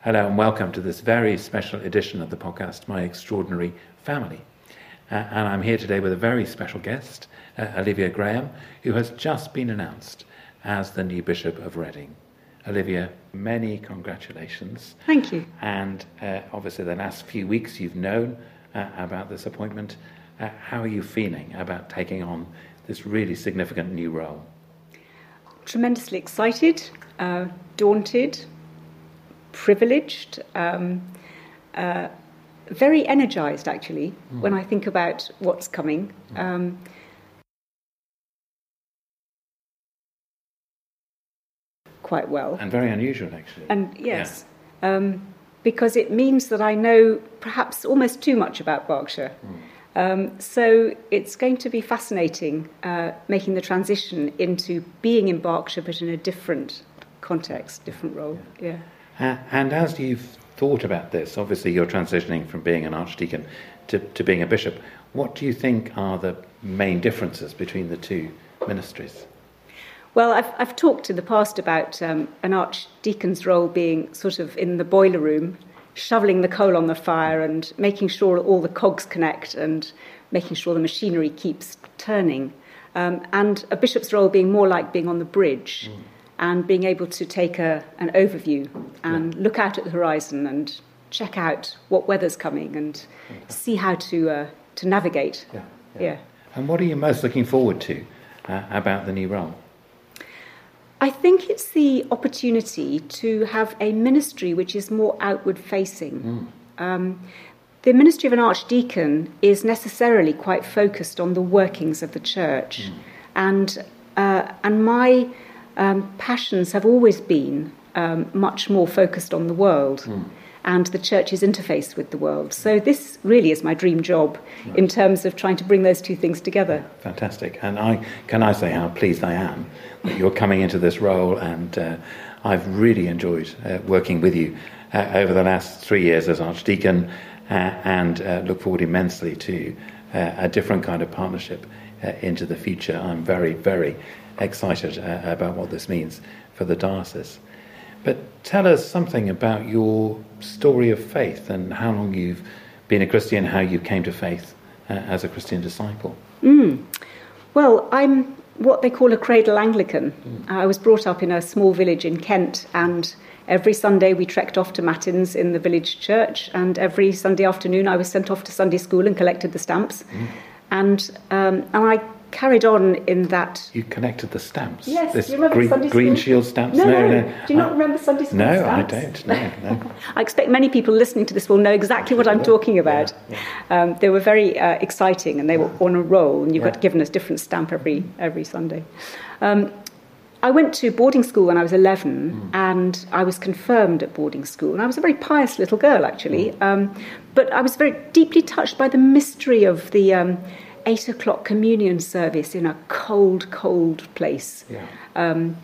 Hello and welcome to this very special edition of the podcast, My Extraordinary Family. And I'm here today with a very special guest, Olivia Graham, who has just been announced as the new Bishop of Reading. Olivia, many congratulations. Thank you. And obviously the last few weeks you've known about this appointment. How are you feeling about taking on this really significant new role? Tremendously excited, daunted, privileged, very energised actually when I think about what's coming. Quite well. And very unusual actually. And yes, because it means that I know perhaps almost too much about Berkshire. So it's going to be fascinating making the transition into being in Berkshire but in a different context, different role. Yeah. And as you've thought about this, obviously you're transitioning from being an archdeacon to being a bishop. What do you think are the main differences between the two ministries? Well, I've talked in the past about an archdeacon's role being sort of in the boiler room, shoveling the coal on the fire and making sure all the cogs connect and making sure the machinery keeps turning. And a bishop's role being more like being on the bridge. And being able to take an overview and look out at the horizon and check out what weather's coming and see how to navigate. Yeah. And what are you most looking forward to about the new role? I think it's the opportunity to have a ministry which is more outward facing. The ministry of an archdeacon is necessarily quite focused on the workings of the church, and my passions have always been much more focused on the world and the church's interface with the world. So this really is my dream job in terms of trying to bring those two things together. Fantastic. And I say how pleased I am that you're coming into this role, and I've really enjoyed working with you over the last 3 years as archdeacon, and look forward immensely to a different kind of partnership into the future. I'm very, very excited about what this means for the diocese. But tell us something about your story of faith and how long you've been a Christian, how you came to faith as a Christian disciple. Well, I'm what they call a cradle Anglican. I was brought up in a small village in Kent, and every Sunday we trekked off to Matins in the village church, and every Sunday afternoon I was sent off to Sunday school and collected the stamps. And I carried on in that. You connected the stamps? Yes, this you remember Sunday school? Green Shield stamps? No. Do you not remember Sunday school stamps? No, I don't. No. I expect many people listening to this will know exactly what I'm talking about. Yeah. They were very exciting, and they were on a roll, and you got given a different stamp every Sunday. I went to boarding school when I was 11, and I was confirmed at boarding school. And I was a very pious little girl, actually. But I was very deeply touched by the mystery of the 8 o'clock communion service in a cold place, and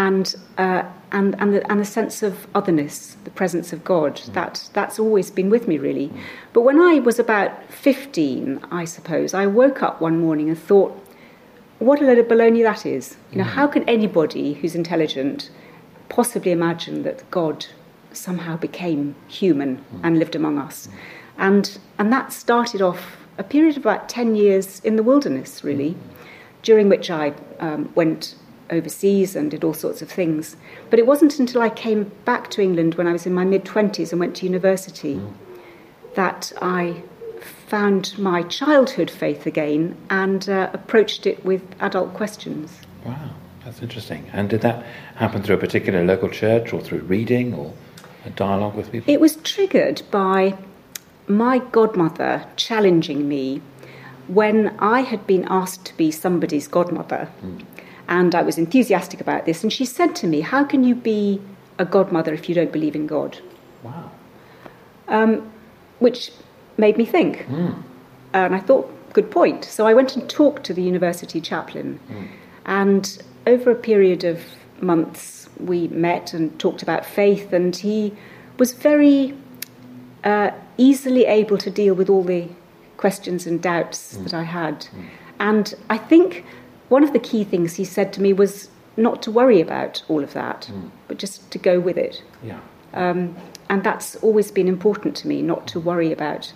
the sense of otherness, the presence of God. That's always been with me, really. But when I was about 15, I suppose, I woke up one morning and thought, what a load of baloney that is. How can anybody who's intelligent possibly imagine that God somehow became human and lived among us? And that started off a period of about 10 years in the wilderness, really, during which I went overseas and did all sorts of things. But it wasn't until I came back to England when I was in my mid-20s and went to university that I found my childhood faith again and approached it with adult questions. Wow, that's interesting. And did that happen through a particular local church or through reading or a dialogue with people? It was triggered by my godmother challenging me when I had been asked to be somebody's godmother. And I was enthusiastic about this. And she said to me, how can you be a godmother if you don't believe in God? Wow. Which made me think. And I thought, good point. So I went and talked to the university chaplain. And over a period of months, we met and talked about faith. And he was very easily able to deal with all the questions and doubts that I had. And I think one of the key things he said to me was not to worry about all of that, but just to go with it. Yeah. And that's always been important to me, not to worry about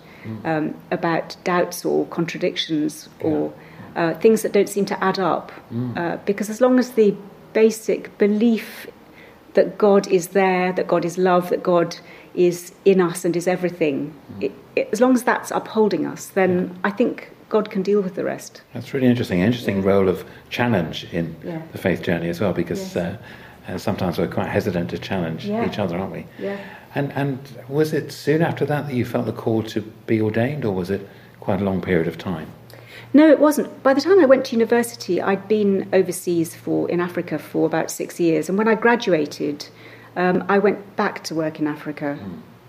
doubts or contradictions or things that don't seem to add up. Because as long as the basic belief that God is there, that God is love, that God is in us and is everything, as long as that's upholding us, then I think God can deal with the rest. That's really interesting role of challenge in the faith journey as well, because sometimes we're quite hesitant to challenge each other, aren't we? Yeah. And was it soon after that you felt the call to be ordained, or was it quite a long period of time? No, it wasn't. By the time I went to university, I'd been overseas in Africa for about 6 years. And when I graduated, I went back to work in Africa.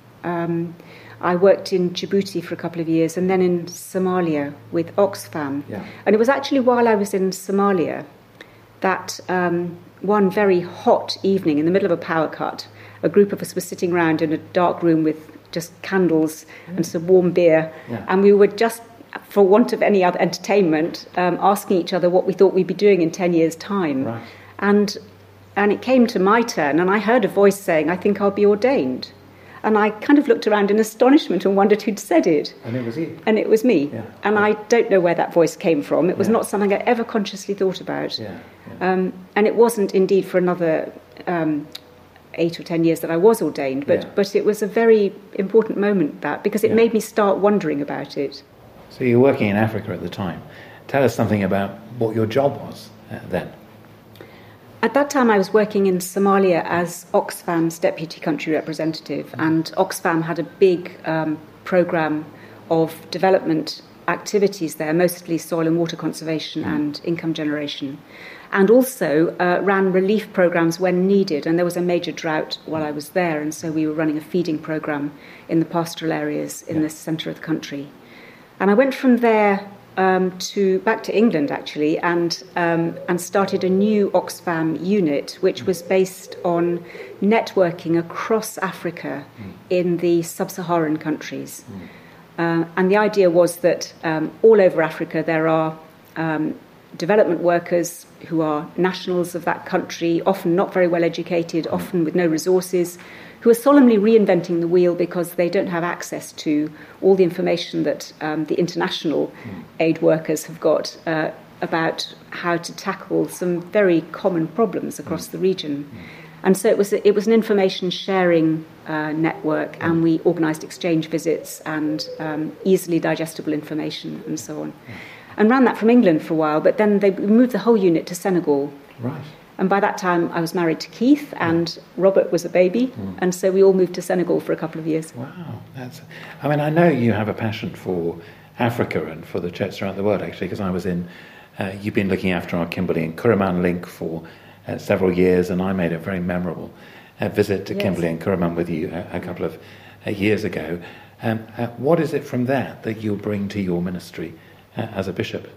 I worked in Djibouti for a couple of years and then in Somalia with Oxfam. Yeah. And it was actually while I was in Somalia that one very hot evening in the middle of a power cut, a group of us were sitting around in a dark room with just candles and some warm beer. Yeah. And we were just, for want of any other entertainment, asking each other what we thought we'd be doing in 10 years' time. Right. And it came to my turn, and I heard a voice saying, "I think I'll be ordained." And I kind of looked around in astonishment and wondered who'd said it. And it was you. And it was me. Yeah. And I don't know where that voice came from. It was not something I ever consciously thought about. Yeah. And it wasn't indeed for another 8 or 10 years that I was ordained, but it was a very important moment, because it made me start wondering about it. So you were working in Africa at the time. Tell us something about what your job was then. At that time, I was working in Somalia as Oxfam's deputy country representative, and Oxfam had a big programme of development activities there, mostly soil and water conservation and income generation, and also ran relief programmes when needed. And there was a major drought while I was there, and so we were running a feeding programme in the pastoral areas in the centre of the country. And I went from there back to England, actually, and started a new Oxfam unit, which was based on networking across Africa in the sub-Saharan countries. And the idea was that all over Africa there are development workers who are nationals of that country, often not very well educated, often with no resources, who are solemnly reinventing the wheel because they don't have access to all the information that the international aid workers have got about how to tackle some very common problems across the region. And so it was an information sharing network, and we organised exchange visits and easily digestible information and so on. And ran that from England for a while, but then they moved the whole unit to Senegal. Right. And by that time, I was married to Keith, and Robert was a baby, and so we all moved to Senegal for a couple of years. Wow. I know you have a passion for Africa and for the church throughout the world, actually, because I was you've been looking after our Kimberley and Kuruman link for several years, and I made a very memorable visit to Kimberley and Kuruman with you a couple of years ago. What is it from that you'll bring to your ministry as a bishop?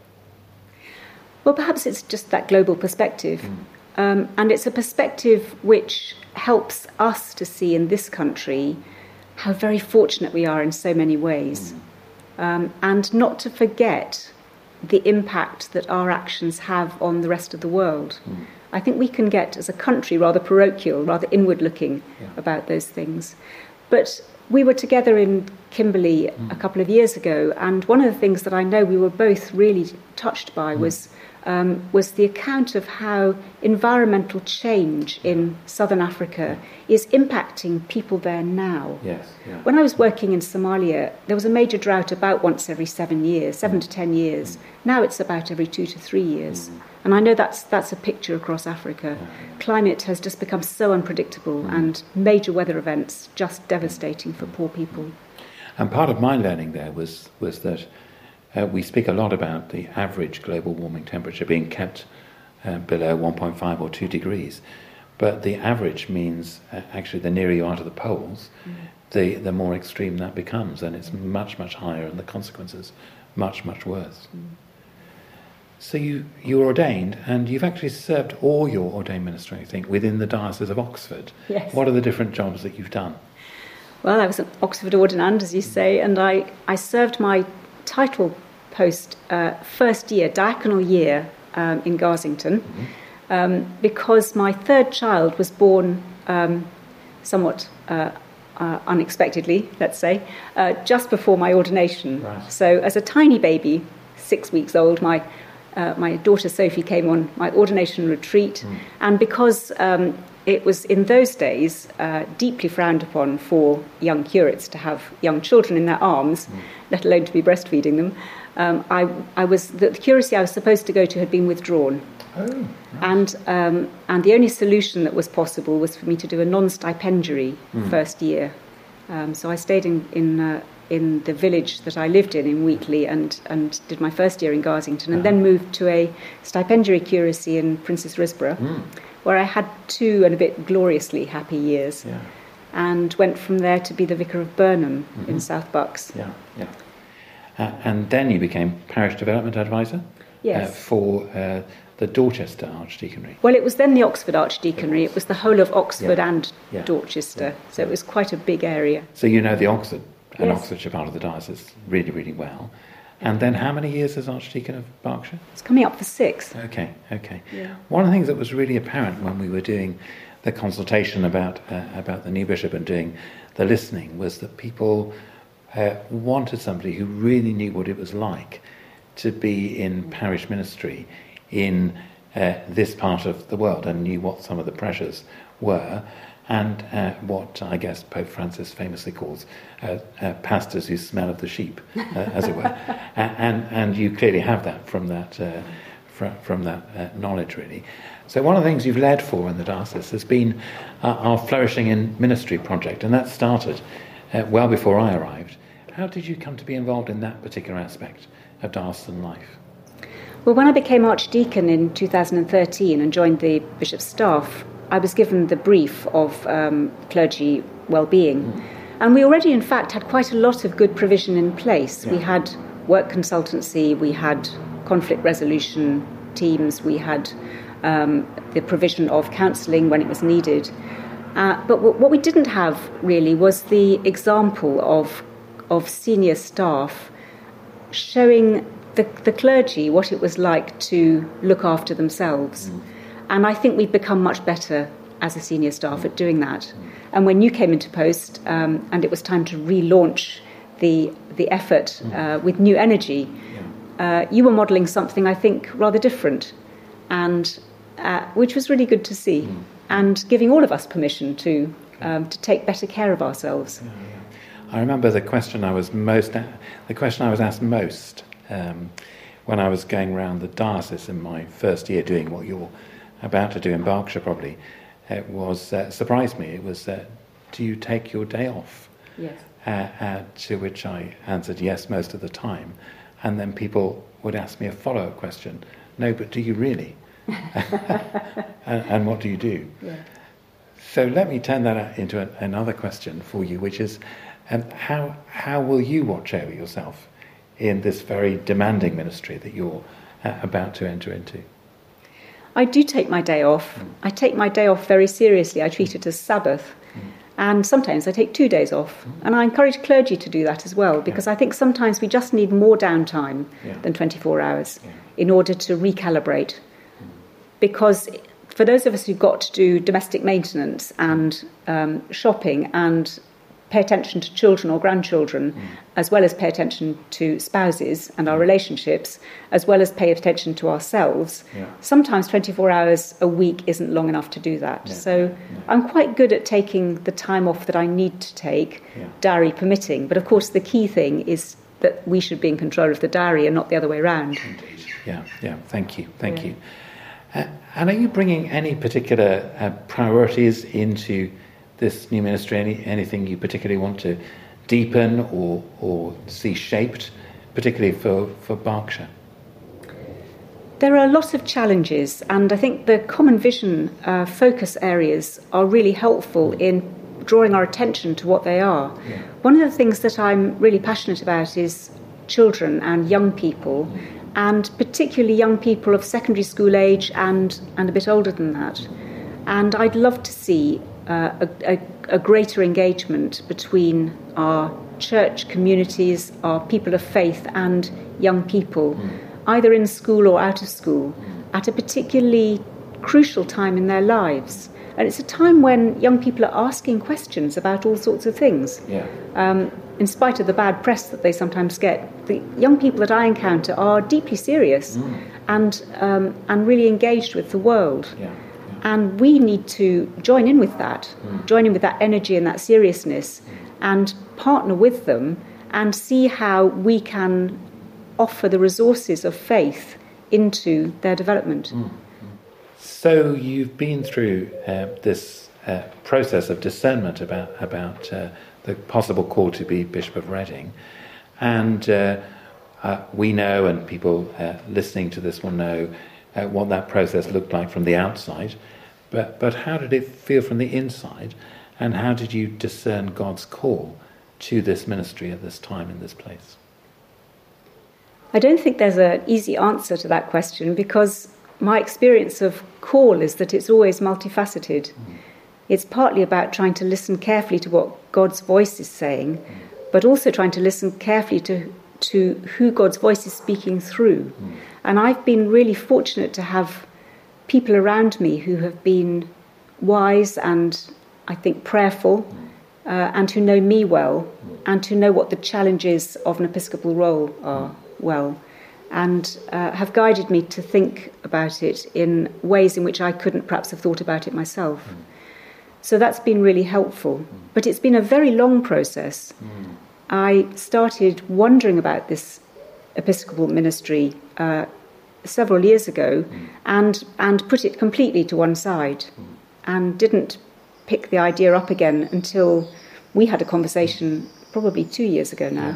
Well, perhaps it's just that global perspective. And it's a perspective which helps us to see in this country how very fortunate we are in so many ways. And not to forget the impact that our actions have on the rest of the world. I think we can get, as a country, rather parochial, rather inward-looking about those things. But we were together in Kimberley a couple of years ago, and one of the things that I know we were both really touched by was the account of how environmental change in southern Africa is impacting people there now. Yes, yeah. When I was working in Somalia, there was a major drought about once every 7 to 10 years. Now it's about every 2 to 3 years. And I know that's a picture across Africa. Climate has just become so unpredictable, and major weather events just devastating for poor people. And part of my learning there was that we speak a lot about the average global warming temperature being kept below 1.5 or 2 degrees. But the average means actually the nearer you are to the poles, the more extreme that becomes, and it's much, much higher, and the consequences much, much worse. So you were ordained, and you've actually served all your ordained ministry, I think, within the Diocese of Oxford. Yes. What are the different jobs that you've done? Well, I was an Oxford ordinand, as you say, and I served my title post first year, diaconal year, in Garsington, because my third child was born somewhat unexpectedly, let's say, just before my ordination. Right. So as a tiny baby, 6 weeks old, my daughter Sophie came on my ordination retreat, and because it was in those days deeply frowned upon for young curates to have young children in their arms, let alone to be breastfeeding them, the curacy I was supposed to go to had been withdrawn. Oh, right. And the only solution that was possible was for me to do a non-stipendiary first year. So I stayed in the village that I lived in Wheatley, and did my first year in Garsington, and then moved to a stipendiary curacy in Princess Risborough, where I had 2 and a bit gloriously happy years, and went from there to be the vicar of Burnham in South Bucks. Yeah, yeah. And then you became parish development advisor. Yes. For the Dorchester Archdeaconry. Well, it was then the Oxford Archdeaconry. It was the whole of Oxford and Dorchester, so it was quite a big area. So you know the Oxford and Yes. Oxfordshire part of the diocese really, really well. And then how many years as Archdeacon of Berkshire? It's coming up for 6. Okay. Yeah. One of the things that was really apparent when we were doing the consultation about the new bishop and doing the listening was that people wanted somebody who really knew what it was like to be in parish ministry in this part of the world and knew what some of the pressures were, and what I guess Pope Francis famously calls pastors who smell of the sheep, as it were. And you clearly have that from that knowledge, really. So one of the things you've led for in the diocese has been our Flourishing in Ministry project, and that started well before I arrived. How did you come to be involved in that particular aspect of diocesan life? Well, when I became Archdeacon in 2013 and joined the bishop's staff, I was given the brief of clergy well-being. And we already, in fact, had quite a lot of good provision in place. Yeah. We had work consultancy, we had conflict resolution teams, we had the provision of counselling when it was needed. But what we didn't have, really, was the example of senior staff showing the clergy what it was like to look after themselves. And I think we've become much better as a senior staff at doing that. And when you came into post, and it was time to relaunch the effort with new energy, you were modelling something, I think, rather different, and which was really good to see, and giving all of us permission to take better care of ourselves. I remember the question I was asked most when I was going around the diocese in my first year doing what you're about to do in Berkshire probably, it was surprised me. It was, do you take your day off? Yes. To which I answered yes most of the time, and then people would ask me a follow-up question. No, but do you really? and what do you do? Yeah. So let me turn that into another question for you, which is, how will you watch over yourself in this very demanding ministry that you're about to enter into? I do take my day off. I take my day off very seriously. I treat it as Sabbath. And sometimes I take 2 days off. And I encourage clergy to do that as well, because I think sometimes we just need more downtime than 24 hours in order to recalibrate. Because for those of us who've got to do domestic maintenance and shopping and pay attention to children or grandchildren, as well as pay attention to spouses and our relationships, as well as pay attention to ourselves, sometimes 24 hours a week isn't long enough to do that. So I'm quite good at taking the time off that I need to take, diary permitting. But of course the key thing is that we should be in control of the diary and not the other way around. Yeah, thank you. And are you bringing any particular priorities into this new ministry? Anything you particularly want to deepen or see shaped, particularly for Berkshire? There are a lot of challenges, and I think the common vision focus areas are really helpful in drawing our attention to what they are. One of the things that I'm really passionate about is children and young people, and particularly young people of secondary school age and a bit older than that. And I'd love to see a greater engagement between our church communities, our people of faith and young people, either in school or out of school, at a particularly crucial time in their lives. And it's a time when young people are asking questions about all sorts of things. In spite of the bad press that they sometimes get, the young people that I encounter are deeply serious and really engaged with the world. And we need to join in with that energy and that seriousness, and partner with them and see how we can offer the resources of faith into their development. So you've been through this process of discernment about the possible call to be Bishop of Reading, and we know, and people listening to this will know, what that process looked like from the outside. But how did it feel from the inside, and how did you discern God's call to this ministry at this time in this place? I don't think there's an easy answer to that question, because my experience of call is that it's always multifaceted. It's partly about trying to listen carefully to what God's voice is saying, but also trying to listen carefully to who God's voice is speaking through. And I've been really fortunate to have people around me who have been wise and, I think, prayerful, and who know me well, and who know what the challenges of an episcopal role are well, and have guided me to think about it in ways in which I couldn't perhaps have thought about it myself. So that's been really helpful. But it's been a very long process. I started wondering about this episcopal ministry several years ago, and put it completely to one side, and didn't pick the idea up again until we had a conversation probably 2 years ago now.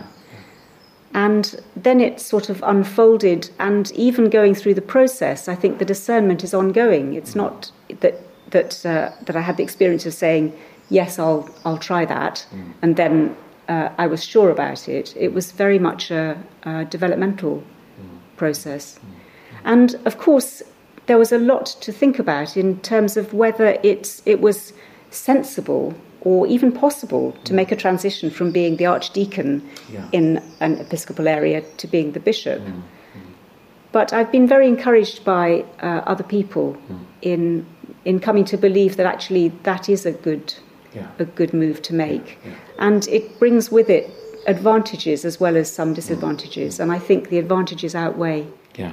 And then it sort of unfolded, and even going through the process, I think the discernment is ongoing. It's not that I had the experience of saying, yes, I'll try that, and then I was sure about it. It was very much a developmental process. And of course, there was a lot to think about in terms of whether it was sensible or even possible to make a transition from being the archdeacon in an episcopal area to being the bishop. But I've been very encouraged by other people in coming to believe that actually that is a good move to make. And it brings with it advantages as well as some disadvantages. And I think the advantages outweigh.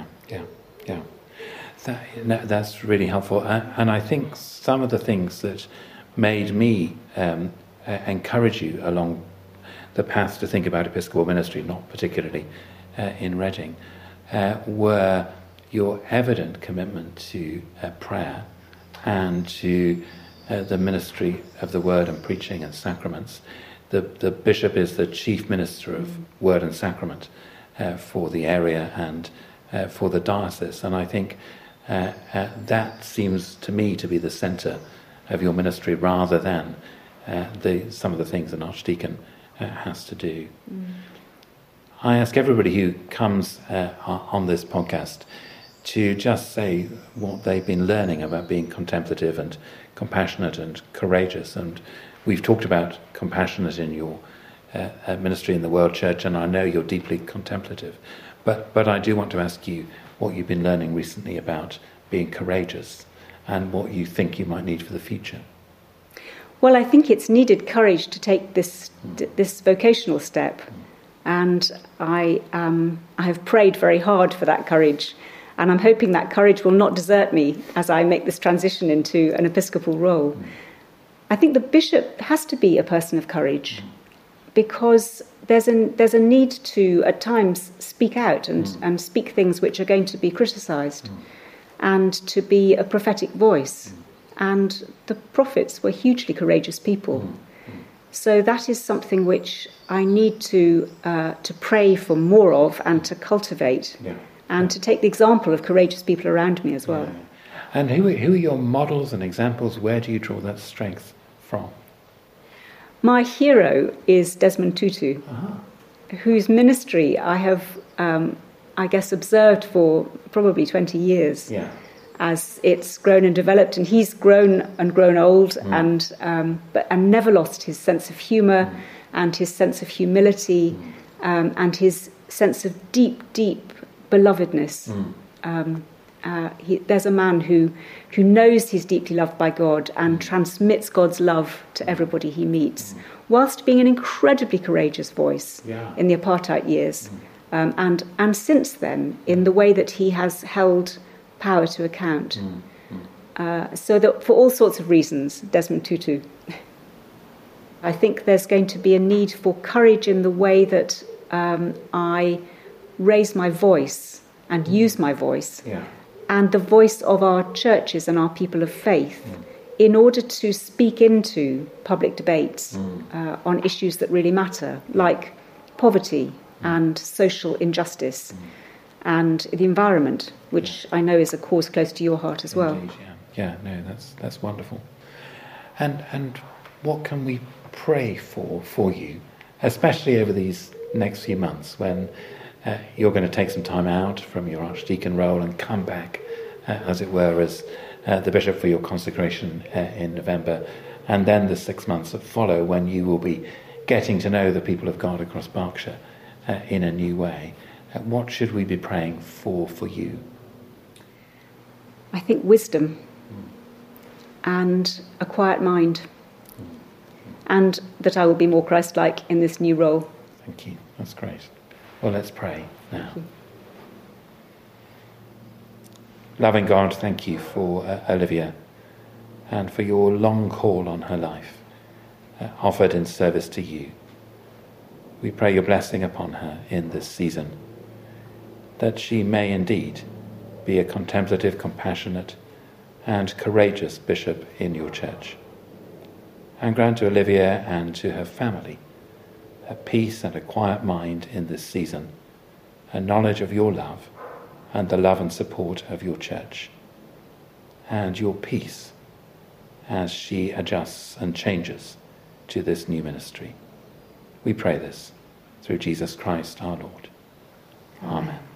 That's really helpful. And I think some of the things that made me encourage you along the path to think about episcopal ministry, not particularly in Reading, were your evident commitment to prayer and to the ministry of the word and preaching and sacraments. The bishop is the chief minister of word and sacrament for the area and for the diocese, and I think that seems to me to be the centre of your ministry rather than some of the things an archdeacon has to do. I ask everybody who comes on this podcast to just say what they've been learning about being contemplative and compassionate and courageous. And we've talked about compassionate in your ministry in the World Church, and I know you're deeply contemplative. But I do want to ask you what you've been learning recently about being courageous and what you think you might need for the future. Well, I think it's needed courage to take this vocational step, and I have prayed very hard for that courage, and I'm hoping that courage will not desert me as I make this transition into an episcopal role. I think the bishop has to be a person of courage, because there's a need to at times speak out and speak things which are going to be criticised, and to be a prophetic voice. And the prophets were hugely courageous people. So that is something which I need to pray for more of and to cultivate, and to take the example of courageous people around me as well. And who are your models and examples? Where do you draw that strength from? My hero is Desmond Tutu, whose ministry I have, I guess, observed for probably 20 years. As it's grown and developed, and he's grown old, and never lost his sense of humour and his sense of humility, and his sense of deep belovedness. There's a man who knows he's deeply loved by God and transmits God's love to everybody he meets, whilst being an incredibly courageous voice in the apartheid years, and since then in the way that he has held power to account. So that for all sorts of reasons, Desmond Tutu. I think there's going to be a need for courage in the way that I raise my voice and use my voice, and the voice of our churches and our people of faith, in order to speak into public debates on issues that really matter, like poverty and social injustice and the environment, which I know is a cause close to your heart as well. Indeed, no, that's wonderful. And what can we pray for you, especially over these next few months when you're going to take some time out from your archdeacon role and come back, as it were, as the bishop for your consecration in November, and then the 6 months that follow when you will be getting to know the people of God across Berkshire in a new way. What should we be praying for you? I think wisdom and a quiet mind, and that I will be more Christ-like in this new role. Thank you. That's great. Well, let's pray now. Loving God, thank you for Olivia and for your long call on her life, offered in service to you. We pray your blessing upon her in this season, that she may indeed be a contemplative, compassionate and courageous bishop in your church. And grant to Olivia and to her family a peace and a quiet mind in this season, a knowledge of your love and the love and support of your church, and your peace as she adjusts and changes to this new ministry. We pray this through Jesus Christ our Lord. Amen.